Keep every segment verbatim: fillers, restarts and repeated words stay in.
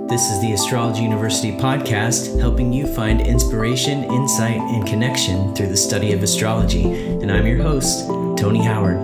This is the Astrology University podcast, helping you find inspiration, insight, and connection through the study of astrology. And I'm your host, Tony Howard.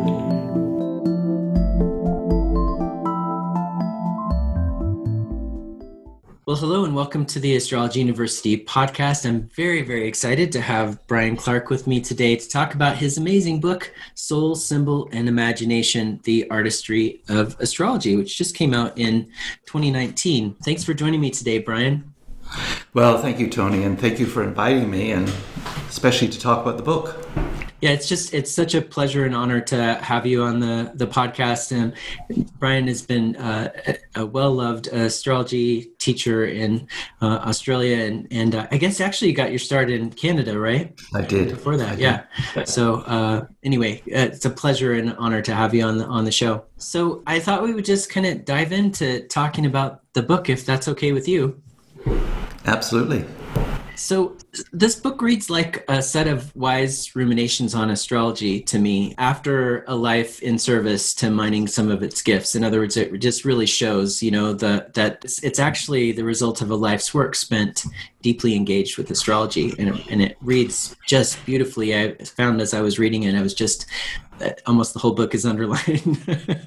Well, hello and welcome to the Astrology University podcast. I'm very, very excited to have Brian Clark with me today to talk about his amazing book, Soul, Symbol, and Imagination, The Artistry of Astrology, which just came out in twenty nineteen. Thanks for joining me today, Brian. Well, thank you, Tony, and thank you for inviting me, and especially to talk about the book. Yeah, it's just, it's such a pleasure and honor to have you on the, the podcast. And Brian has been uh, a well-loved astrology teacher in uh, Australia. And, and uh, I guess actually you got your start in Canada, right? I did. Before that, I yeah. did. So uh, anyway, uh, it's a pleasure and honor to have you on the, on the show. So I thought we would just kind of dive into talking about the book, if that's okay with you. Absolutely. So this book reads like a set of wise ruminations on astrology to me after a life in service to mining some of its gifts. In other words, it just really shows, you know, the, that it's, it's actually the result of a life's work spent deeply engaged with astrology. And it, and it reads just beautifully. I found as I was reading it, I was just almost the whole book is underlined.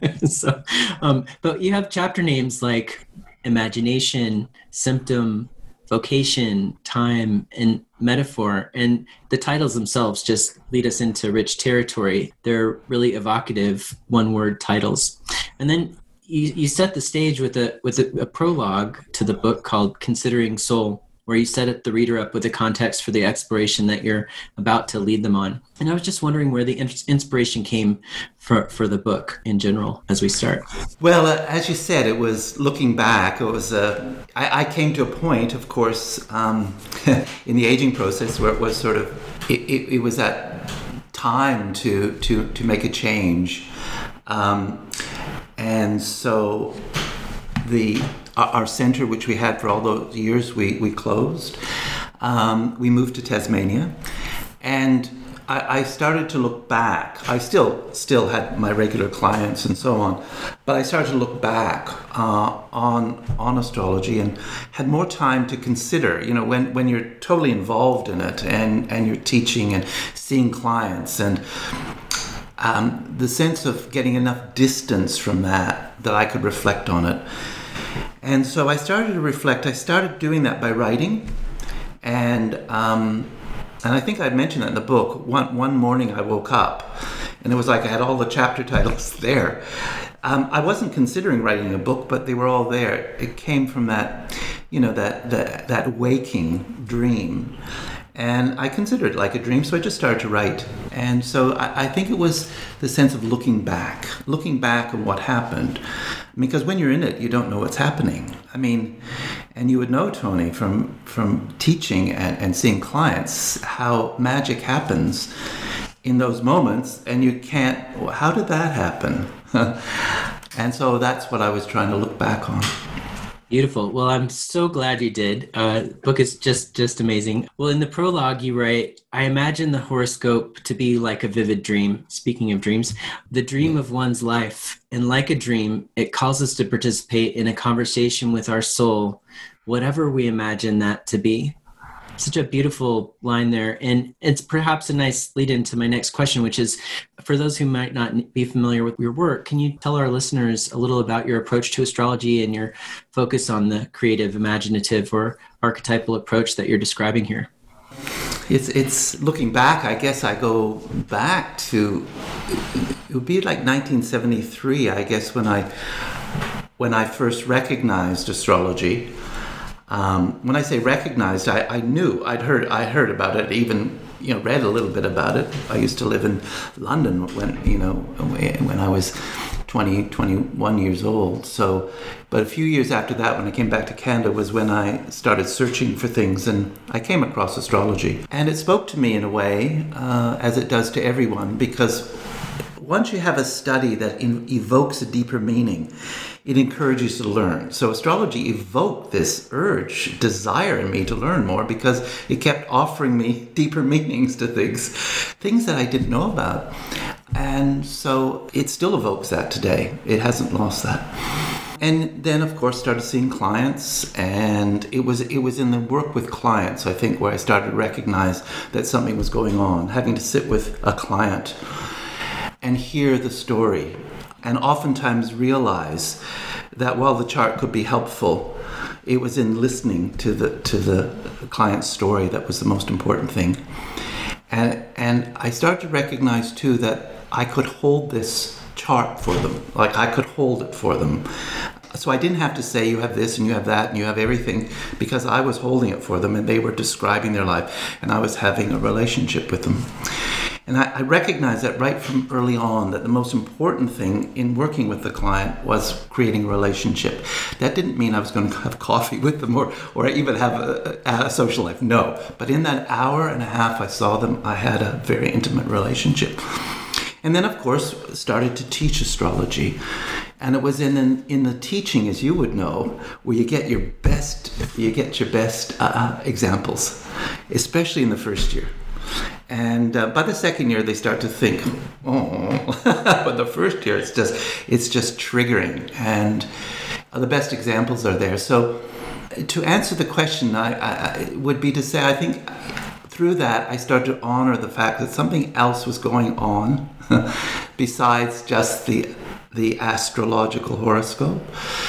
so, um, but you have chapter names like imagination, symptom, vocation, time, and metaphor, and the titles themselves just lead us into rich territory. They're really evocative one-word titles. And then you, you set the stage with a with a, a prologue to the book called Considering Soul, where you set the reader up with a context for the exploration that you're about to lead them on. And I was just wondering where the inspiration came for, for the book in general as we start. Well, uh, as you said, it was looking back. It was uh, I, I came to a point, of course, um, in the aging process where it was sort of, it, it, it was that time to, to, to make a change. Um, and so the our center, which we had for all those years, we, we closed. Um, we moved to Tasmania. And I, I started to look back. I still still had my regular clients and so on. But I started to look back uh, on on astrology and had more time to consider. You know, when, when you're totally involved in it and, and you're teaching and seeing clients and um, the sense of getting enough distance from that, that I could reflect on it. And so I started to reflect. I started doing that by writing, and um, and I think I mentioned that in the book. One one morning I woke up, and it was like I had all the chapter titles there. Um, I wasn't considering writing a book, but they were all there. It came from that, you know, that that, that waking dream. And I considered it like a dream, so I just started to write. And so I, I think it was the sense of looking back, looking back on what happened. Because when you're in it, you don't know what's happening. I mean, and you would know, Tony, from from teaching and, and seeing clients, how magic happens in those moments, and you can't, how did that happen? And so that's what I was trying to look back on. Beautiful. Well, I'm so glad you did. Uh, the book is just, just amazing. Well, in the prologue, you write, I imagine the horoscope to be like a vivid dream. Speaking of dreams, the dream of one's life. And like a dream, it calls us to participate in a conversation with our soul, whatever we imagine that to be. Such a beautiful line there. And it's perhaps a nice lead into my next question, which is, for those who might not be familiar with your work, can you tell our listeners a little about your approach to astrology and your focus on the creative, imaginative, or archetypal approach that you're describing here? It's it's looking back, I guess I go back to, it would be like nineteen seventy-three, I guess, when I when I first recognized astrology. Um, when I say recognized, I, I knew, I'd heard I heard about it, even, you know, read a little bit about it. I used to live in London when, you know, when I was twenty, twenty-one years old. So, but a few years after that, when I came back to Canada, was when I started searching for things, and I came across astrology. And it spoke to me in a way, uh, as it does to everyone, because once you have a study that in, evokes a deeper meaning, it encourages you to learn. So astrology evoked this urge, desire in me to learn more, because it kept offering me deeper meanings to things, things that I didn't know about. And so it still evokes that today. It hasn't lost that. And then, of course, started seeing clients, and it was it was in the work with clients, I think, where I started to recognize that something was going on, having to sit with a client and hear the story, and oftentimes realize that while the chart could be helpful, it was in listening to the to the client's story that was the most important thing. And and I started to recognize too that I could hold this chart for them, like I could hold it for them. So I didn't have to say you have this and you have that and you have everything, because I was holding it for them and they were describing their life and I was having a relationship with them. And I, I recognized that right from early on, that the most important thing in working with the client was creating a relationship. That didn't mean I was going to have coffee with them or, or even have a, a social life. No. But in that hour and a half I saw them, I had a very intimate relationship. And then, of course, started to teach astrology. And it was in in, in the teaching, as you would know, where you get your best, you get your best uh, examples, especially in the first year. And uh, by the second year, they start to think, oh, but the first year, it's just it's just triggering, and the best examples are there. So, to answer the question, I, I would be to say, I think through that, I started to honor the fact that something else was going on besides just the the astrological horoscope.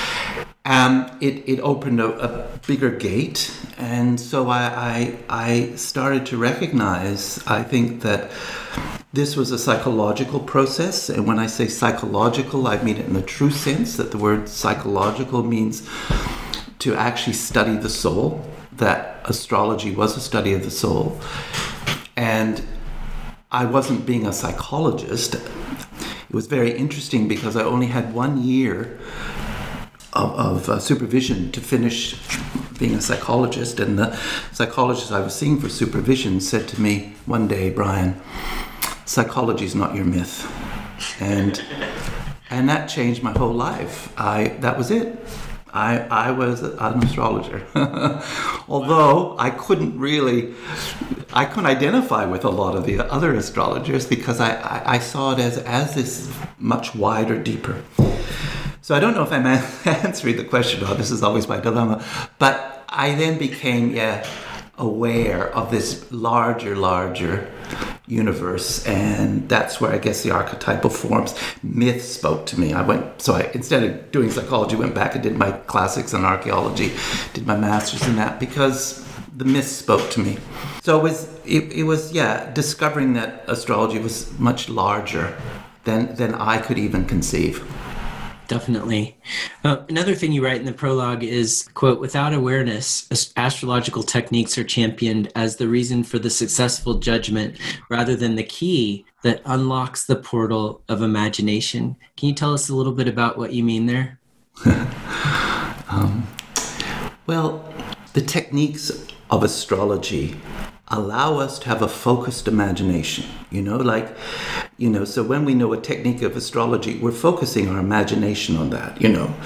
Um, it, it opened a, a bigger gate, and so I, I I started to recognize, I think, that this was a psychological process. And when I say psychological, I mean it in the true sense, that the word psychological means to actually study the soul, that astrology was a study of the soul. And I wasn't being a psychologist. It was very interesting because I only had one year of, of uh, supervision to finish being a psychologist, and the psychologist I was seeing for supervision said to me one day, Brian, psychology is not your myth. And and that changed my whole life. I that was it. I I was an astrologer. Although I couldn't really I couldn't identify with a lot of the other astrologers, because I, I, I saw it as as this much wider, deeper. So I don't know if I'm answering the question, or this is always my dilemma, but I then became, yeah, aware of this larger, larger universe, and that's where I guess the archetypal forms, myth spoke to me. I went, so I, instead of doing psychology, went back and did my classics in archaeology, did my master's in that, because the myth spoke to me. So it was, it, it was, yeah, discovering that astrology was much larger than than I could even conceive. Definitely. Uh, another thing you write in the prologue is, quote, without awareness, astrological techniques are championed as the reason for the successful judgment rather than the key that unlocks the portal of imagination. Can you tell us a little bit about what you mean there? um, well, the techniques of astrology allow us to have a focused imagination, you know, like, you know, so when we know a technique of astrology, we're focusing our imagination on that, you know.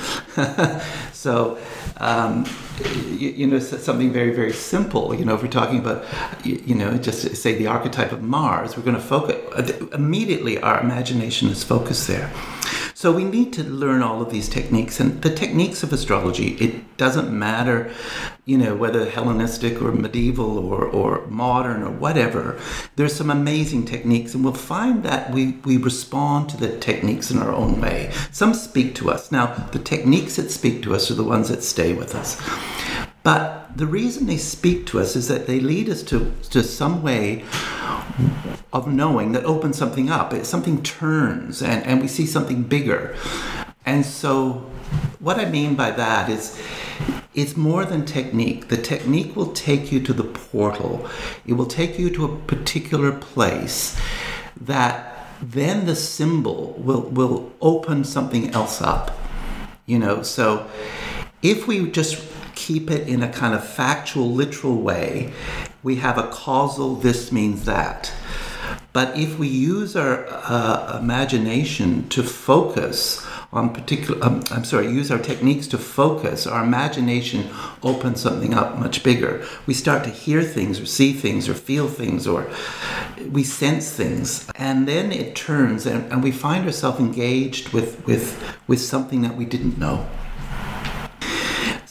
so, um, you, you know, something very, very simple, you know, if we're talking about, you, you know, just say the archetype of Mars, we're going to focus, immediately our imagination is focused there. So we need to learn all of these techniques, and the techniques of astrology, it doesn't matter, you know, whether Hellenistic or medieval or, or modern or whatever. There's some amazing techniques, and we'll find that we, we respond to the techniques in our own way. Some speak to us. Now, the techniques that speak to us are the ones that stay with us. But the reason they speak to us is that they lead us to, to some way of knowing that opens something up. Something turns, and, and we see something bigger. And so what I mean by that is it's more than technique. The technique will take you to the portal. It will take you to a particular place that then the symbol will, will open something else up. You know, so if we just keep it in a kind of factual, literal way, we have a causal, this means that. But if we use our uh, imagination to focus on particular, um, I'm sorry, use our techniques to focus, our imagination opens something up much bigger. We start to hear things or see things or feel things, or we sense things. And then it turns, and, and we find ourselves engaged with, with, with something that we didn't know.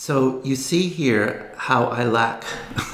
So you see here how I lack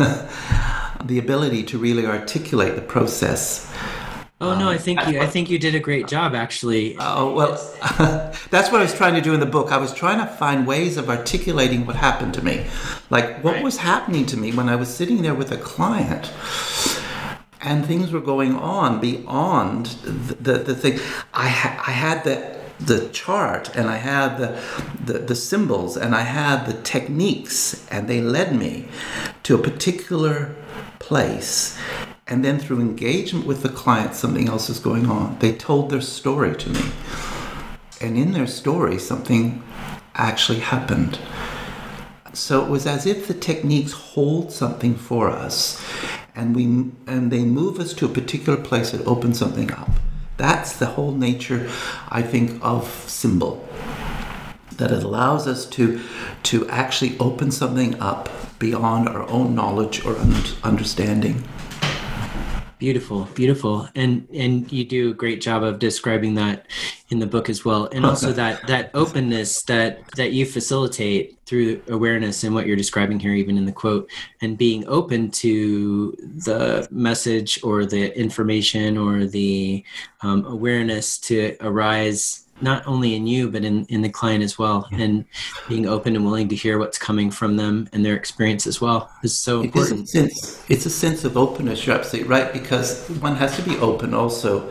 the ability to really articulate the process. Oh no, I think you I think you did a great job, actually. Oh, well, that's what I was trying to do in the book. I was trying to find ways of articulating what happened to me. Like, what Right. was happening to me when I was sitting there with a client and things were going on beyond the, the, the thing. I, ha- I had the the chart, and I had the, the the symbols, and I had the techniques, and they led me to a particular place. And then through engagement with the client, something else is going on. They told their story to me. And in their story, something actually happened. So it was as if the techniques hold something for us, and we and they move us to a particular place that opens something up. That's the whole nature, I think, of symbol. That it allows us to, to actually open something up beyond our own knowledge or un- understanding. Beautiful, beautiful, and and you do a great job of describing that in the book as well, and also that that openness that that you facilitate through awareness and what you're describing here, even in the quote, and being open to the message or the information or the um, awareness to arise not only in you, but in, in the client as well, yeah. And being open and willing to hear what's coming from them and their experience as well is so important. It is a sense, it's a sense of openness, you're absolutely right, because one has to be open also.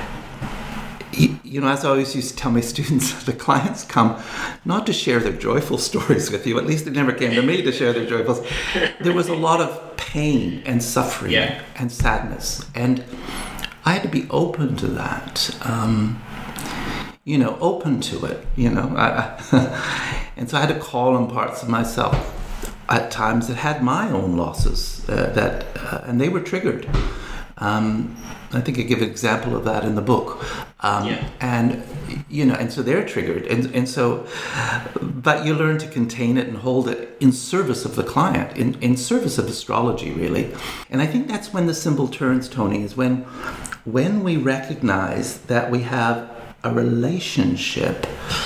You, you know, as I always used to tell my students, the clients come not to share their joyful stories with you, at least they never came to me to share their joyful. There was a lot of pain and suffering yeah. and sadness, and I had to be open to that. Um, you know, open to it, you know. I, and so I had to call on parts of myself at times that had my own losses, uh, that, uh, and they were triggered. Um, I think I give an example of that in the book. Um, yeah. And, you know, and so they're triggered. And, and so, but you learn to contain it and hold it in service of the client, in, in service of astrology, really. And I think that's when the symbol turns, Tony, is when, when we recognize that we have a relationship,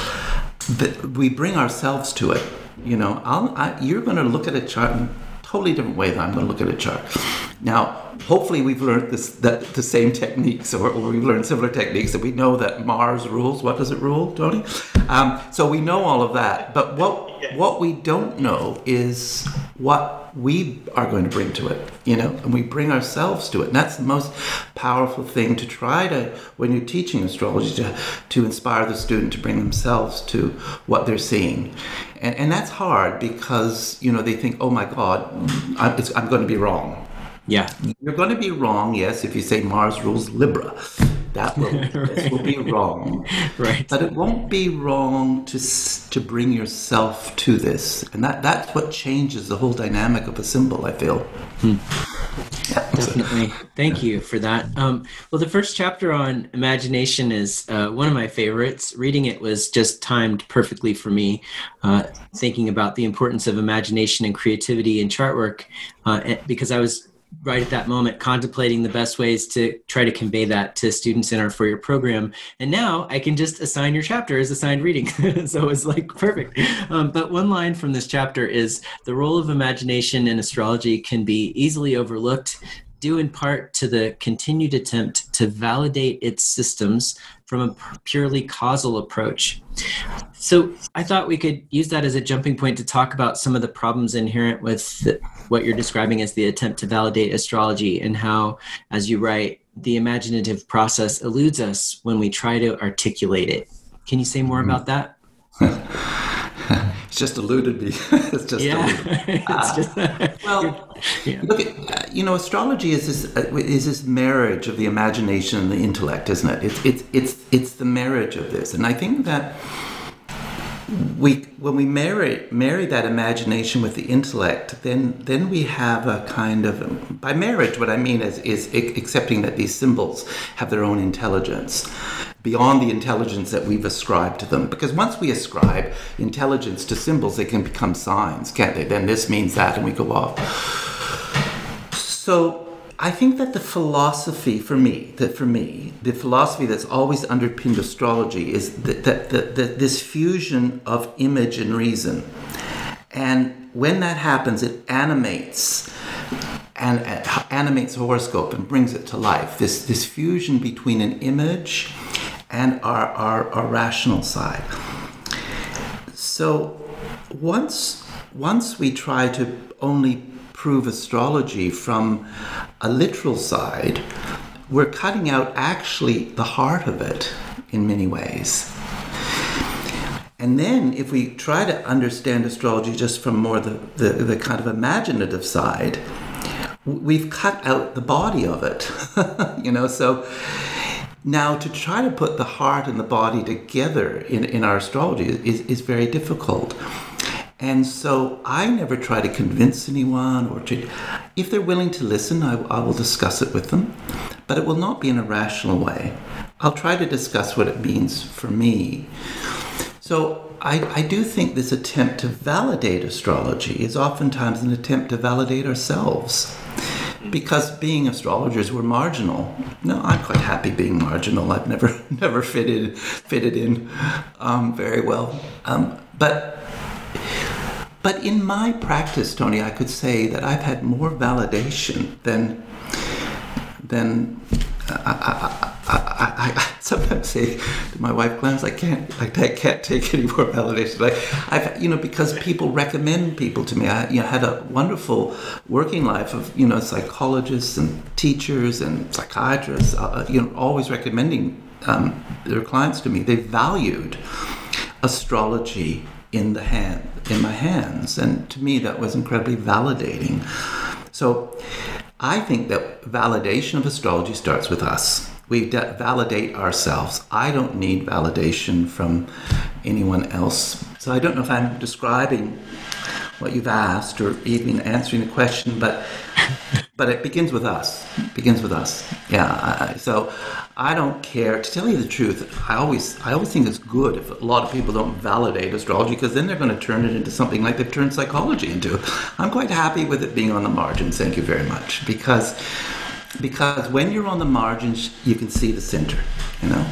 that we bring ourselves to it. You know, I'll, I, you're going to look at a chart in a totally different way than I'm going to look at a chart. Now, hopefully we've learned this, that the same techniques, or, or we've learned similar techniques, that we know that Mars rules. What does it rule, Tony? Um, so we know all of that. But what what we don't know is what we are going to bring to it, you know, and we bring ourselves to it. And that's the most powerful thing to try to, when you're teaching astrology, to, to inspire the student to bring themselves to what they're seeing. And, and that's hard because, you know, they think, oh my God, I'm, it's, I'm going to be wrong. Yeah. You're going to be wrong, yes, if you say Mars rules Libra. That will, right. This will be wrong. Right. But it won't be wrong to to bring yourself to this. And that, that's what changes the whole dynamic of a symbol, I feel. Hmm. Yeah, definitely. Thank you for that. Um, well, the first chapter on imagination is uh, one of my favorites. Reading it was just timed perfectly for me, uh, thinking about the importance of imagination and creativity in chart work, uh, because I was right at that moment contemplating the best ways to try to convey that to students in our four-year program. And now I can just assign your chapter as assigned reading. So it's like perfect. Um, but one line from this chapter is, the role of imagination in astrology can be easily overlooked, due in part to the continued attempt to validate its systems from a purely causal approach. So I thought we could use that as a jumping point to talk about some of the problems inherent with the, what you're describing as the attempt to validate astrology, and how, as you write, the imaginative process eludes us when we try to articulate it. Can you say more mm-hmm. about that? It's just eluded me. It's just yeah. eluded. It's Uh, just, well, yeah. Look at, uh, you know, astrology is this uh, is this marriage of the imagination and the intellect, isn't it? It's it's it's it's the marriage of this, and I think that we when we marry marry that imagination with the intellect, then then we have a kind of, by marriage, what I mean is is accepting that these symbols have their own intelligence beyond the intelligence that we've ascribed to them. Because once we ascribe intelligence to symbols, they can become signs, can't they? Then this means that, and we go off. So I think that the philosophy for me, that for me, the philosophy that's always underpinned astrology is that, that, that, that this fusion of image and reason. And when that happens, it animates and uh, animates a horoscope and brings it to life. This this fusion between an image and our, our, our rational side. So once once we try to only prove astrology from a literal side, we're cutting out actually the heart of it in many ways. And then if we try to understand astrology just from more the, the, the kind of imaginative side, we've cut out the body of it. You know, so now to try to put the heart and the body together in, in our astrology is, is very difficult. And so I never try to convince anyone, or to, if they're willing to listen, I, I will discuss it with them, but it will not be in a rational way. I'll try to discuss what it means for me. So I, I do think this attempt to validate astrology is oftentimes an attempt to validate ourselves. Because being astrologers, we're marginal. No, I'm quite happy being marginal. I've never never fitted fitted in um, very well. Um, but but in my practice, Tony, I could say that I've had more validation than than I, I, I, I, I sometimes say to my wife, Glenn, I can't, I can't take any more validation. Like I've, you know, because people recommend people to me. I, you know, had a wonderful working life of, you know, psychologists and teachers and psychiatrists, uh, you know, always recommending um, their clients to me. They valued astrology in the hand, in my hands, and to me that was incredibly validating. So I think that validation of astrology starts with us. We de- validate ourselves. I don't need validation from anyone else. So I don't know if I'm describing what you've asked or even answering the question, but but it begins with us. It begins with us. Yeah. I, so I don't care. To tell you the truth, I always I always think it's good if a lot of people don't validate astrology, because then they're going to turn it into something like they've turned psychology into. I'm quite happy with it being on the margins. Thank you very much. Because because when you're on the margins, you can see the center. You know,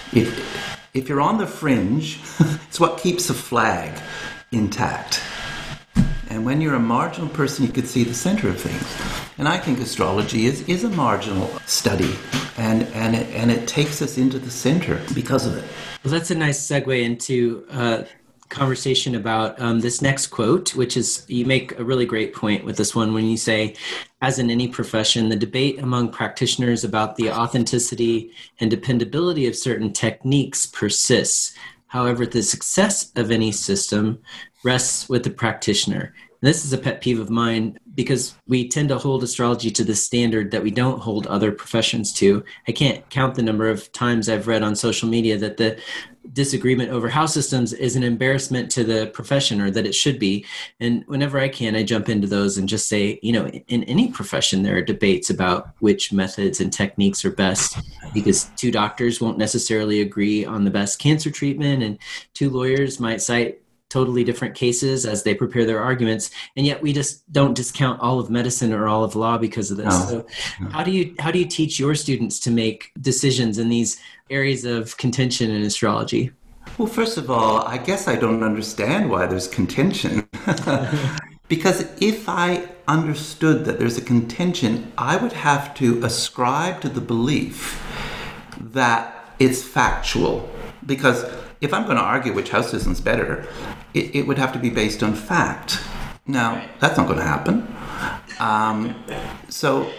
if if you're on the fringe, it's what keeps the flag intact. And when you're a marginal person, you can see the center of things. And I think astrology is, is a marginal study, and, and, it, and it takes us into the center because of it. Well, that's a nice segue into uh, conversation about um, this next quote, which is, you make a really great point with this one when you say, as in any profession, the debate among practitioners about the authenticity and dependability of certain techniques persists. However, the success of any system rests with the practitioner. And this is a pet peeve of mine, because we tend to hold astrology to the standard that we don't hold other professions to. I can't count the number of times I've read on social media that the disagreement over house systems is an embarrassment to the profession, or that it should be. And whenever I can, I jump into those and just say, you know, in any profession, there are debates about which methods and techniques are best, because two doctors won't necessarily agree on the best cancer treatment, and two lawyers might cite totally different cases as they prepare their arguments, and yet we just don't discount all of medicine or all of law because of this. No. So how do you how do you teach your students to make decisions in these areas of contention in astrology? Well, first of all, I guess I don't understand why there's contention. Because if I understood that there's a contention, I would have to ascribe to the belief that it's factual. Because if I'm going to argue which house system's better, it, it would have to be based on fact. Now, that's not going to happen. Um, so,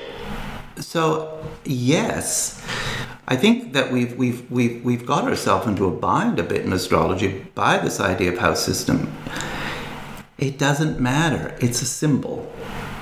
so yes, I think that we've we've we've we've got ourselves into a bind a bit in astrology by this idea of house system. It doesn't matter. It's a symbol.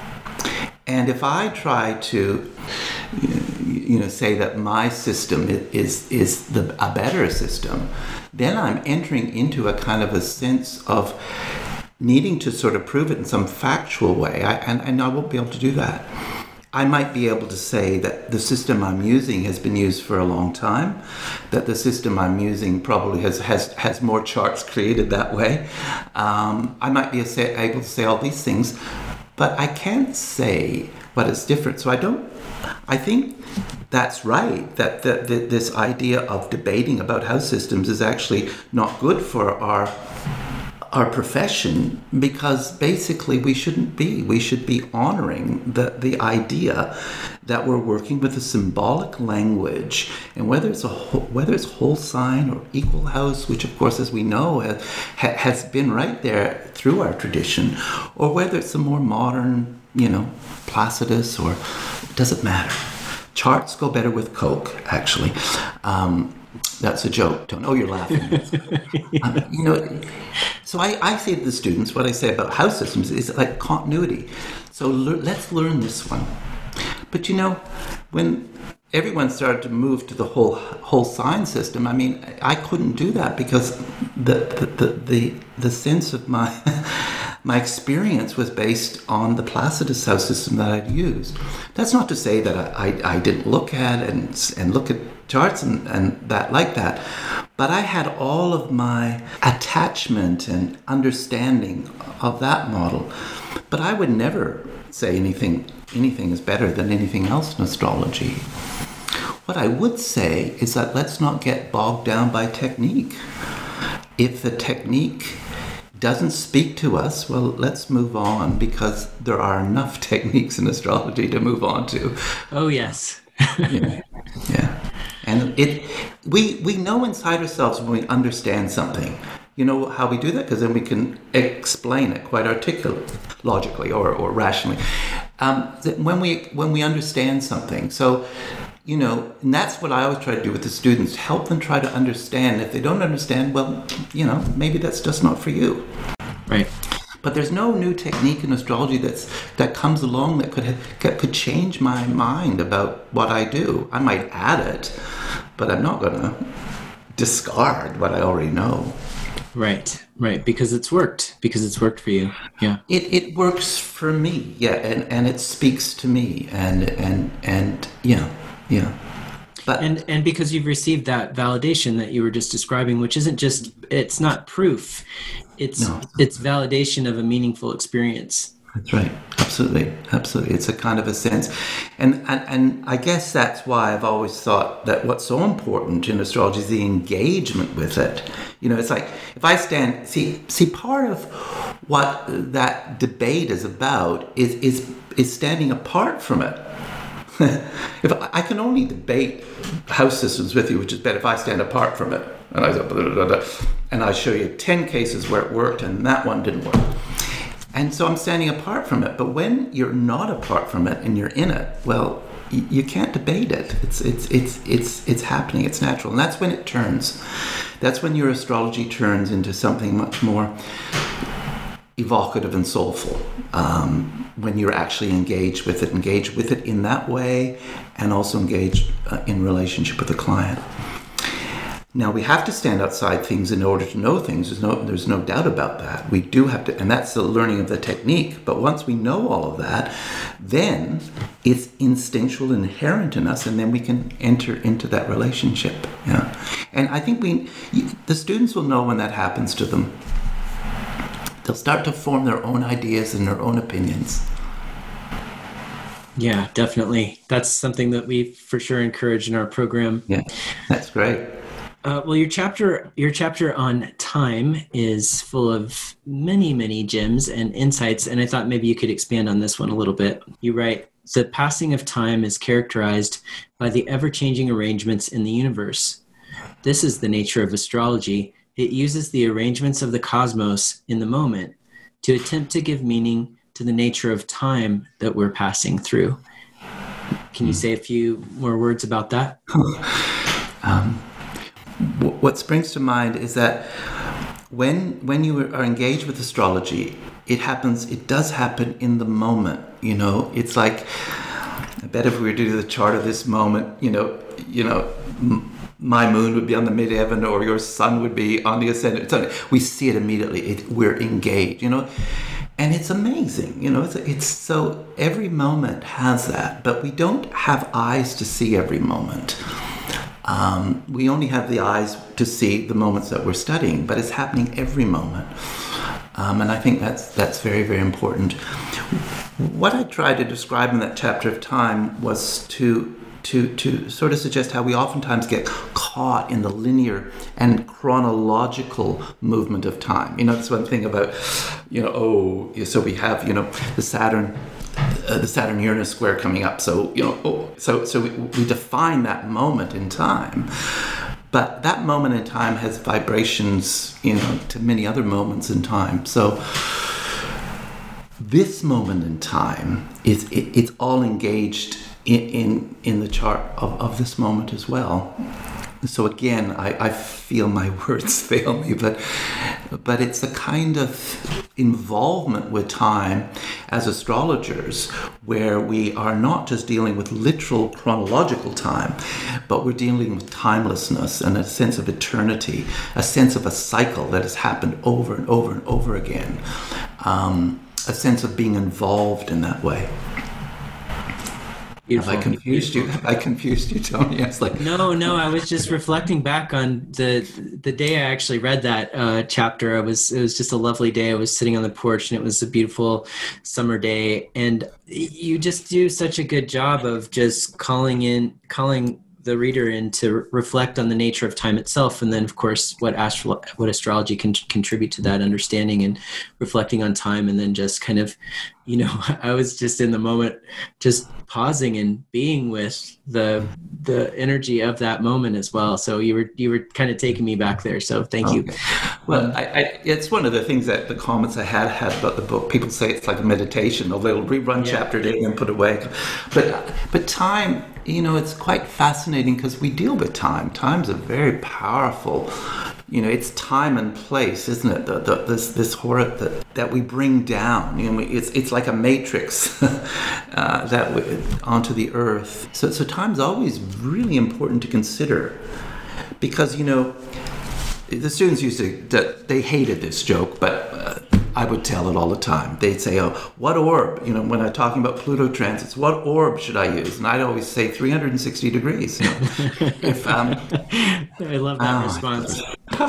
And if I try to, you know, say that my system is is the a better system, then I'm entering into a kind of a sense of needing to sort of prove it in some factual way, I, and, and I won't be able to do that. I might be able to say that the system I'm using has been used for a long time, that the system I'm using probably has has, has more charts created that way. Um, I might be able to say all these things, but I can't say what is different. So I don't, I think that's right, that, that, that this idea of debating about house systems is actually not good for our our profession, because basically we shouldn't be. We should be honoring the, the idea that we're working with a symbolic language, and whether it's a whether it's whole sign or equal house, which of course, as we know, has, has been right there through our tradition, or whether it's a more modern, you know, Placidus, or it doesn't matter. Charts go better with Coke, actually. Um, That's a joke, Tony. Oh, you're laughing. um, you know, so I, I say to the students, what I say about house systems is like continuity. So le- let's learn this one. But you know, when everyone started to move to the whole whole sign system, I mean, I couldn't do that because the the the the, the sense of my my experience was based on the Placidus house system that I'd used. That's not to say that I I, I didn't look at and and look at charts and, and that like that, but I had all of my attachment and understanding of that model. But I would never say anything anything is better than anything else in astrology. What I would say is that let's not get bogged down by technique. If the technique doesn't speak to us, well, let's move on, because there are enough techniques in astrology to move on to. Oh, yes. yeah. yeah. And it, we we know inside ourselves when we understand something. You know how we do that? Because then we can explain it quite articulately, logically, or, or rationally. Um, when we when we understand something. So, you know, and that's what I always try to do with the students. Help them try to understand. If they don't understand, well, you know, maybe that's just not for you. Right. But there's no new technique in astrology that's that comes along that could that could change my mind about what I do. I might add it, but I'm not going to discard what I already know. Right, right, because it's worked, because it's worked for you. Yeah. It it works for me, yeah, and, and it speaks to me, and and and yeah, yeah. But and and because you've received that validation that you were just describing, which isn't just, it's not proof. It's no. it's validation of a meaningful experience. That's right. Absolutely. Absolutely. It's a kind of a sense. And, and and I guess that's why I've always thought that what's so important in astrology is the engagement with it. You know, it's like if I stand, see, see, part of what that debate is about is is, is standing apart from it. If I, I can only debate house systems with you, which is better if I stand apart from it. And I, blah, blah, blah, blah, and I show you ten cases where it worked and that one didn't work. And so I'm standing apart from it. But when you're not apart from it and you're in it, well, you, you can't debate it. It's it's it's it's it's happening. It's natural, and that's when it turns. That's when your astrology turns into something much more evocative and soulful. Um, when you're actually engaged with it, engaged with it in that way, and also engaged uh, in relationship with the client. Now, we have to stand outside things in order to know things. There's no, there's no doubt about that. We do have to, and that's the learning of the technique. But once we know all of that, then it's instinctual, inherent in us, and then we can enter into that relationship. Yeah, and I think we, the students will know when that happens to them. They'll start to form their own ideas and their own opinions. Yeah, definitely. That's something that we for sure encourage in our program. Yeah, that's great. Uh, well, your chapter, your chapter on time is full of many, many gems and insights, and I thought maybe you could expand on this one a little bit. You write, the passing of time is characterized by the ever-changing arrangements in the universe. This is the nature of astrology. It uses the arrangements of the cosmos in the moment to attempt to give meaning to the nature of time that we're passing through. Can you say a few more words about that? um. What springs to mind is that when when you are engaged with astrology, it happens, it does happen in the moment, you know. It's like, I bet if we were to do the chart of this moment, you know, you know, m- my moon would be on the midheaven or your sun would be on the ascendant. We see it immediately. It, we're engaged, you know. And it's amazing, you know, it's, it's so every moment has that, but we don't have eyes to see every moment. Um, we only have the eyes to see the moments that we're studying, but it's happening every moment. Um, and I think that's that's very, very important. What I tried to describe in that chapter of time was to to, to sort of suggest how we oftentimes get caught in the linear and chronological movement of time. You know, that's one thing about, you know, oh, so we have, you know, the Saturn, uh, the Saturn-Uranus square coming up. So, you know, oh, so, so we, we define that moment in time. But that moment in time has vibrations, you know, to many other moments in time. So this moment in time is it, it's all engaged in, in in the chart of, of this moment as well. So again, I, I feel my words fail me, but but it's a kind of involvement with time as astrologers where we are not just dealing with literal chronological time, but we're dealing with timelessness and a sense of eternity, a sense of a cycle that has happened over and over and over again, um, a sense of being involved in that way. Beautiful. Have I confused you? Have I confused you, Tony? It's like no, no. I was just reflecting back on the the day I actually read that uh, chapter. I was it was just a lovely day. I was sitting on the porch, and it was a beautiful summer day. And you just do such a good job of just calling in, calling the reader in to reflect on the nature of time itself, and then of course what astro- what astrology can contribute to that understanding and reflecting on time, and then just kind of, you know, I was just in the moment, just pausing and being with the the energy of that moment as well. So you were you were kind of taking me back there. So thank you. Okay. Well, I, I, it's one of the things that the comments I had had about the book. People say it's like a meditation, or they'll rerun yeah. chapter eight and put away. But but time, you know, it's quite fascinating because we deal with time. Time's a very powerful, you know, it's time and place, isn't it? The, the, this this horror that, that we bring down. You know, it's it's like a matrix uh, that we, onto the earth. So so time's always really important to consider, because you know, the students used to they hated this joke, but. Uh, I would tell it all the time. They'd say, oh, what orb? You know, when I'm talking about Pluto transits, what orb should I use? And I'd always say three hundred sixty degrees. You know? if, um, I love that oh, response.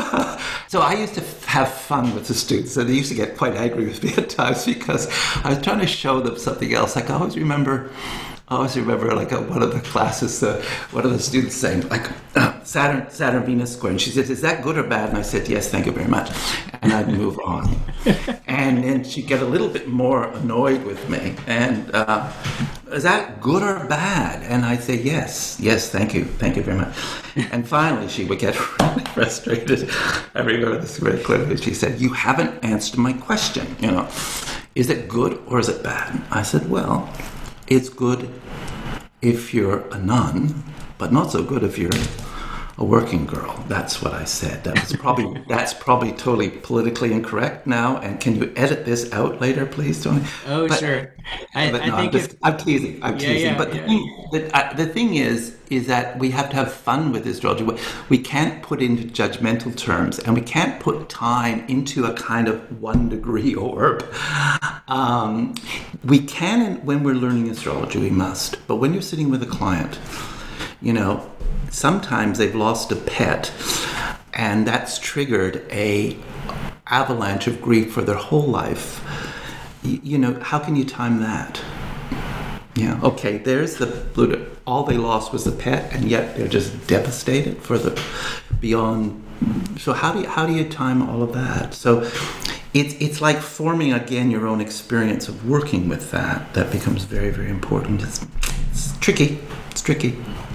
So I used to have fun with the students, and they used to get quite angry with me at times because I was trying to show them something else. Like I always remember... I always remember, like, uh, one of the classes, uh, one of the students saying, like, uh, Saturn, Saturn, Venus square. And she says, is that good or bad? And I said, yes, thank you very much. And I'd move on. And then she'd get a little bit more annoyed with me. And, uh, is that good or bad? And I'd say, yes, yes, thank you, thank you very much. And finally, she would get really frustrated. I remember this very clearly. She said, you haven't answered my question, you know. Is it good or is it bad? I said, well... it's good if you're a nun, but not so good if you're a working girl. That's what I said. That was probably that's probably totally politically incorrect now. And can you edit this out later, please, Tony? Oh, but, sure. I, but I no, think I'm, just, if, I'm teasing. I'm yeah, teasing. Yeah, but yeah. the thing, the, uh, the thing is, is that we have to have fun with astrology. We can't put into judgmental terms, and we can't put time into a kind of one degree orb. Um, we can when we're learning astrology. We must. But when you're sitting with a client, you know, sometimes they've lost a pet, and that's triggered a avalanche of grief for their whole life. You, you know, how can you time that? Yeah. Okay, there's the Pluto. All they lost was the pet, and yet they're just devastated for the beyond. So how do you, how do you time all of that? So it's it's like forming again your own experience of working with that. That becomes very, very important. It's, it's tricky. It's tricky.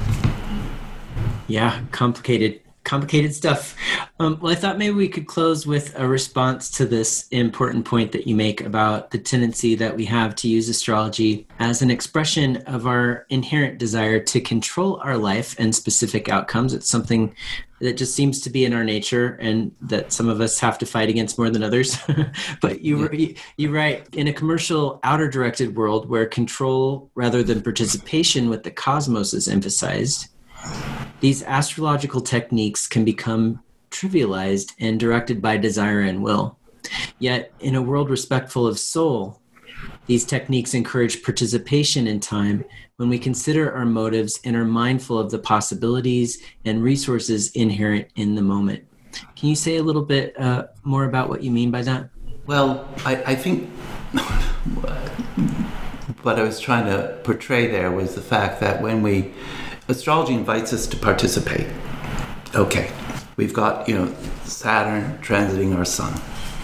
Yeah, complicated, complicated stuff. Um, well, I thought maybe we could close with a response to this important point that you make about the tendency that we have to use astrology as an expression of our inherent desire to control our life and specific outcomes. It's something that just seems to be in our nature, and that some of us have to fight against more than others. But you, yeah. you're right. In a commercial, outer-directed world where control rather than participation with the cosmos is emphasized, these astrological techniques can become trivialized and directed by desire and will. Yet, in a world respectful of soul, these techniques encourage participation in time when we consider our motives and are mindful of the possibilities and resources inherent in the moment. Can you say a little bit uh, more about what you mean by that? Well, I, I think what I was trying to portray there was the fact that when we astrology invites us to participate. Okay, we've got, you know, Saturn transiting our sun.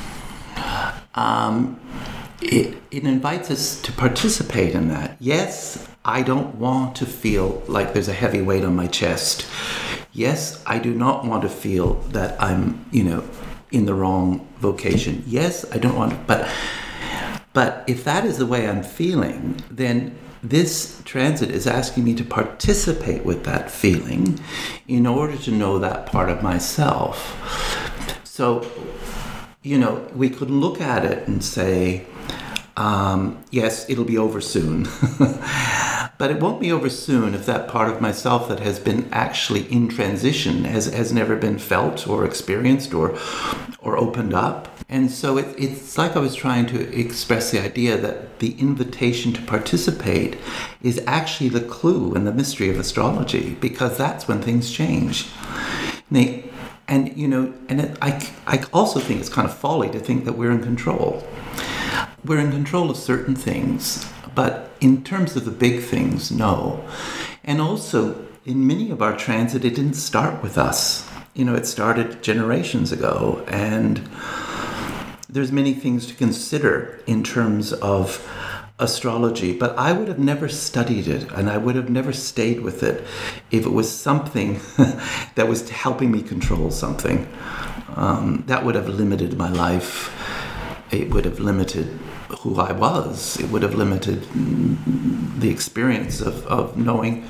Um, it, it invites us to participate in that. Yes, I don't want to feel like there's a heavy weight on my chest. Yes, I do not want to feel that I'm, you know, in the wrong vocation. Yes, I don't want to, but, but if that is the way I'm feeling, then this transit is asking me to participate with that feeling in order to know that part of myself. So, you know, we could look at it and say, um, yes, it'll be over soon. But it won't be over soon if that part of myself that has been actually in transition has, has never been felt or experienced or or opened up. And so it, it's like I was trying to express the idea that the invitation to participate is actually the clue and the mystery of astrology, because that's when things change. And, they, and you know, and it, I, I also think it's kind of folly to think that we're in control. We're in control of certain things, but in terms of the big things, no. And also, in many of our transit, it didn't start with us. You know, it started generations ago, and there's many things to consider in terms of astrology, but I would have never studied it, and I would have never stayed with it if it was something that was helping me control something. Um, that would have limited my life. It would have limited who I was. It would have limited the experience of, of knowing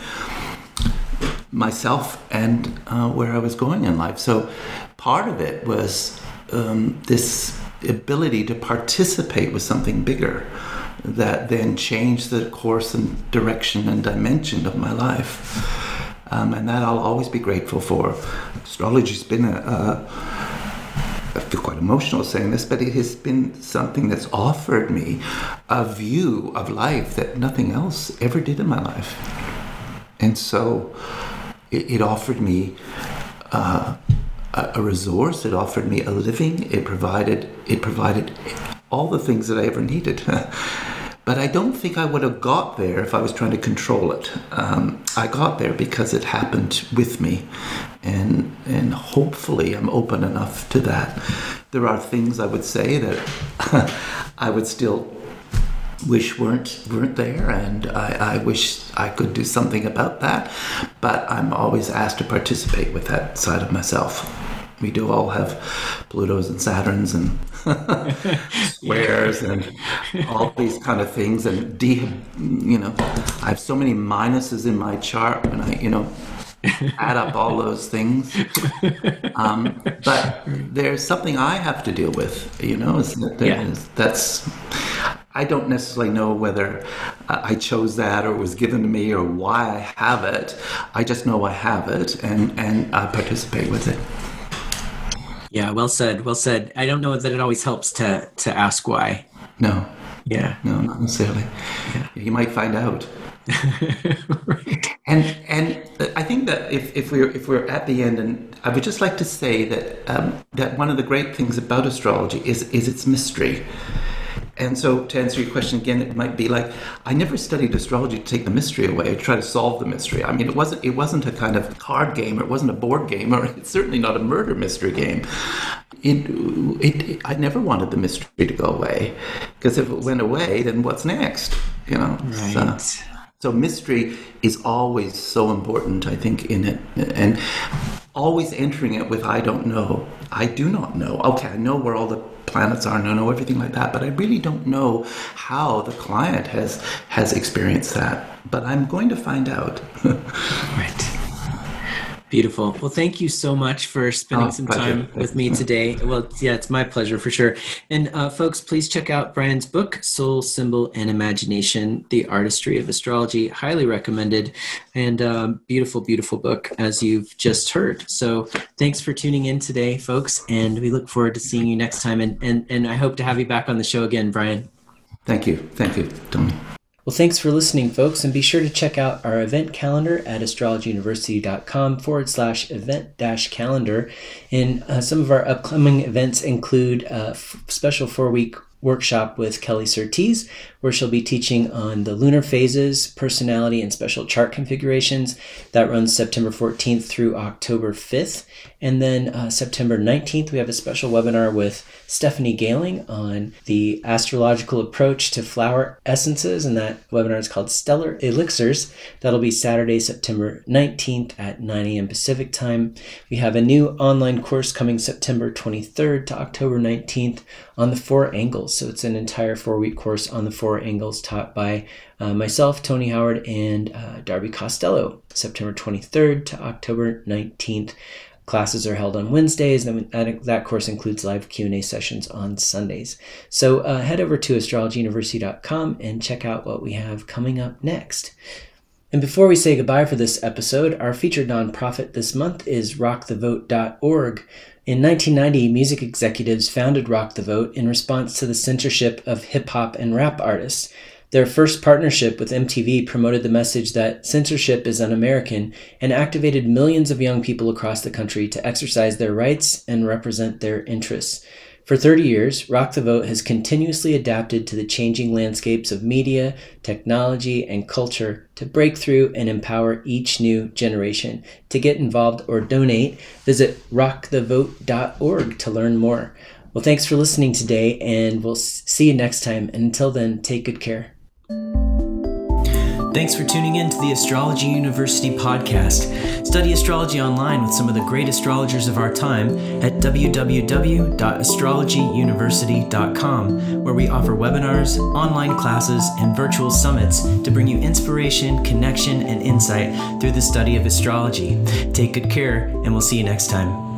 myself and uh, where I was going in life. So part of it was um, this ability to participate with something bigger that then changed the course and direction and dimension of my life. Um, and that I'll always be grateful for. Astrology's been a, a I feel quite emotional saying this, but it has been something that's offered me a view of life that nothing else ever did in my life. And so it, it offered me uh, a, a resource, it offered me a living, it provided, it provided all the things that I ever needed. But I don't think I would have got there if I was trying to control it. Um, I got there because it happened with me. And and hopefully I'm open enough to that. There are things I would say that I would still wish weren't weren't there, and I, I wish I could do something about that. But I'm always asked to participate with that side of myself. We do all have Plutos and Saturns and squares and all these kind of things. And de- you know, I have so many minuses in my chart when I, you know, add up all those things. Um, but there's something I have to deal with, you know, is that there is, that's, I don't necessarily know whether I chose that or it was given to me or why I have it. I just know I have it, and, and I participate with it. Yeah, well said, well said. I don't know that it always helps to, to ask why. No. Yeah. No, not necessarily. Yeah. You might find out. Right. And and I think that if, if we're if we're at the end, and I would just like to say that um, that one of the great things about astrology is is its mystery. And so to answer your question again, it might be like, I never studied astrology to take the mystery away, to try to solve the mystery. I mean, it wasn't it wasn't a kind of card game, or it wasn't a board game, or it's certainly not a murder mystery game. It, it, I never wanted the mystery to go away, because if it went away, then what's next? You know. Right. So, so mystery is always so important, I think, in it, and always entering it with I don't know. I do not know. Okay, I know where all the planets are, and I know everything like that, but I really don't know how the client has has experienced that. But I'm going to find out. Right. Beautiful. Well, thank you so much for spending Oh, some pleasure. time with me today. Well, yeah, it's my pleasure for sure. And uh, folks, please check out Brian's book, Soul, Symbol, and Imagination, The Artistry of Astrology. Highly recommended, and um, beautiful, beautiful book, as you've just heard. So thanks for tuning in today, folks, and we look forward to seeing you next time. And, and, and I hope to have you back on the show again, Brian. Thank you. Thank you, Tony. Well, thanks for listening, folks, and be sure to check out our event calendar at astrologyuniversity.com forward slash event dash calendar. And uh, some of our upcoming events include a f- special four-week workshop with Kelly Surtees, where she'll be teaching on the lunar phases, personality, and special chart configurations. That runs September fourteenth through October fifth. And then uh, September nineteenth, we have a special webinar with Stephanie Gailing on the astrological approach to flower essences, and that webinar is called Stellar Elixirs. That'll be Saturday, September nineteenth at nine a.m. Pacific time. We have a new online course coming September twenty-third to October nineteenth on the four angles. So it's an entire four-week course on the four angles taught by uh, myself, Tony Howard, and uh, Darby Costello, September twenty-third to October nineteenth. Classes are held on Wednesdays, and that, that course includes live Q and A sessions on Sundays. So uh, head over to astrology university dot com and check out what we have coming up next. And before we say goodbye for this episode, our featured nonprofit this month is rock the vote dot org. In nineteen ninety, music executives founded Rock the Vote in response to the censorship of hip-hop and rap artists. Their first partnership with M T V promoted the message that censorship is un-American and activated millions of young people across the country to exercise their rights and represent their interests. For thirty years, Rock the Vote has continuously adapted to the changing landscapes of media, technology, and culture to break through and empower each new generation. To get involved or donate, visit rock the vote dot org to learn more. Well, thanks for listening today, and we'll see you next time. And until then, take good care. Thanks for tuning in to the Astrology University podcast. Study astrology online with some of the great astrologers of our time at w w w dot astrology university dot com, where we offer webinars, online classes, and virtual summits to bring you inspiration, connection, and insight through the study of astrology. Take good care, and we'll see you next time.